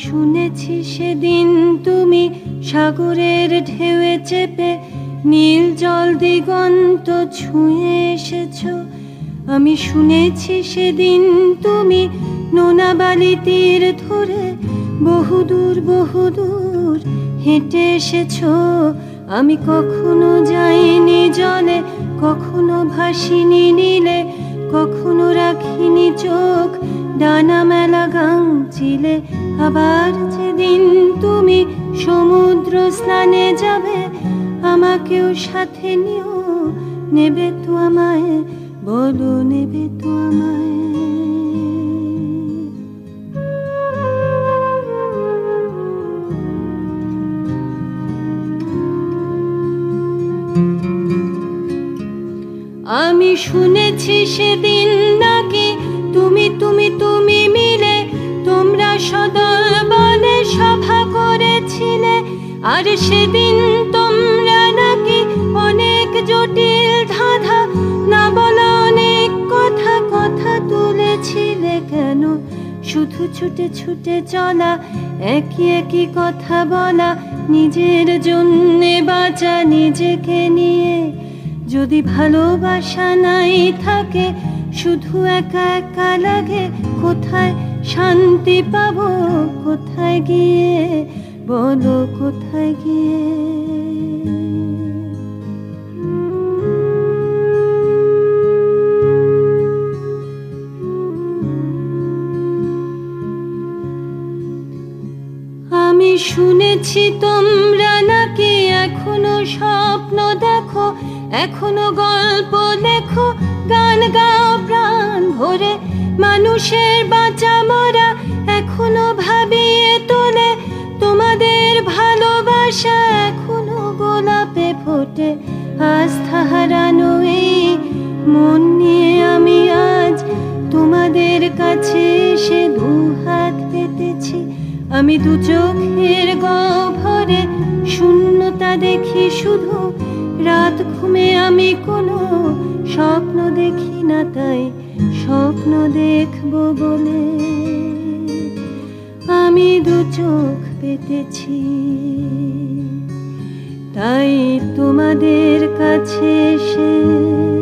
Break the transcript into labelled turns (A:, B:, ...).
A: শুনেছি সেদিন তুমি সাগরের ঢেউয়ে চেপে নীল জল দিগন্ত ছুঁয়ে এসেছো। আমি শুনেছি সেদিন তুমি নোনা বালি তীর ধরে বহুদূর বহুদূর হেঁটে এসেছো। আমি কখনো যাইনি জলে, কখনো ভাসিনি নীলে, কখনো রাখিনি চোখ ডানা মেলা গাংচিলে। আবার যেদিন তুমি সমুদ্র স্নানে যাবে, আমাকেও সাথে নিও, নেবে তো আমায়, বলো নেবে তো আমায়। আমি শুনেছি সেদিন নাকি তুমি তুমি তুমি মিলে তোমরা সদল বলে সভা করেছিলে। আর সেদিন তোমরা নাকি অনেক জটিল ধাঁধা না বলা অনেক কথা কথা তুলেছিলে। কেন শুধু ছুটে ছুটে চলা, একই একই কথা বলা, নিজের জন্যে বাঁচা নিজেকে নিয়ে। যদি ভালোবাসা নাই থাকে, শুধু একা একা লাগে, কোথায় শান্তি পাবো, কোথায় গিয়ে, বলো কোথায় গিয়ে। আমি শুনেছি তোমরা নাকি এখনো স্বপ্ন দেখো, এখনো গল্প লেখো, গান গাও প্রাণ ভরে, মানুষের বাঁচা মরা এখনো ভাবিয়ে তোলে। তোমাদের ভালোবাসা এখনো গোলাপে ফোটে। আস্থা হারানো এই মন নিয়ে আমি আজ তোমাদের কাছে এসে দুহাত পেতেছি। আমি দু চোখের গহ্বরে শূন্যতা দেখি শুধু, রাত ঘুমে আমি কোনো স্বপ্ন দেখি না, তাই স্বপ্ন দেখবো বলে আমি দু চোখ পেতেছি। তাই তোমাদের কাছে এসে